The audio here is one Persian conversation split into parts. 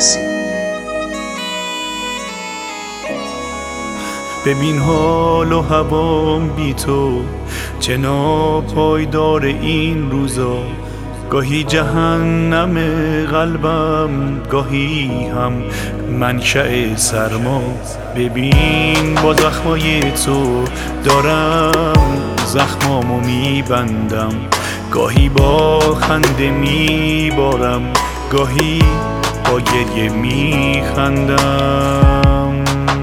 عباسی. ببین حال و هوام بی تو چه ناپایدار این روزا، گاهی جهنم قلبم گاهی هم منشأ سرما. ببین با زخمای تو دارم زخمامو میبندم، گاهی با خنده میبارم گاهی با گریه میخندم.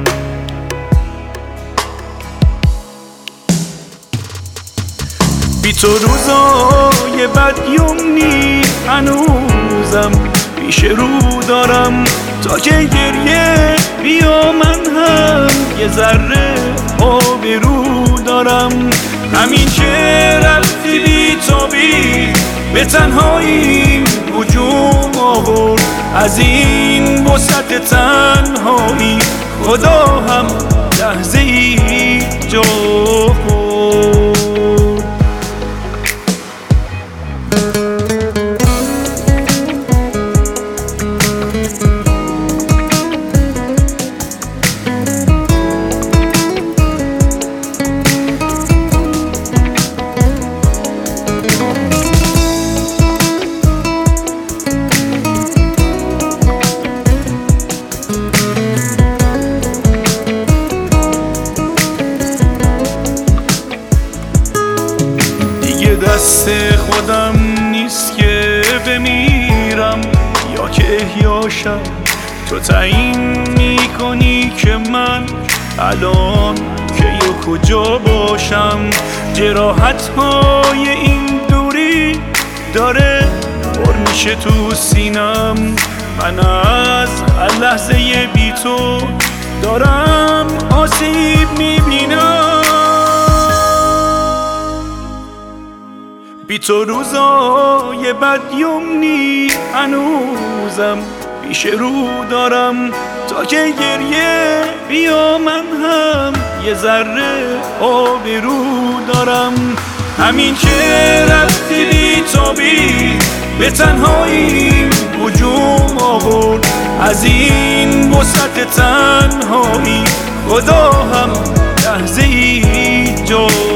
بی تو روزای بد یمنی هنوزم پیش رو دارم، تا که گریه بیا من هم یه ذره آبرو دارم. همین که رفتی بی تابی به تنهایی هجوم آورد، از این وسعت تنهایی خدا هم لحظه ای جا خورد. دست خودم نیست که بمیرم یا که احیاشم، تو تعیین میکنی که من الان که یا کجا باشم. جراحت های این دوری داره پر میشه تو سینم، من از هر لحظه بی تو دارم آسیب میبینم. بی تو روزای بد یمنی هنوزم پیش رو دارم، تا که گریه بیا من هم یه ذره آبرو دارم. همین که رفتی بی تابی به تنهایی هجوم آورد، از این وسعت تنهایی خدا هم لحظه ای جا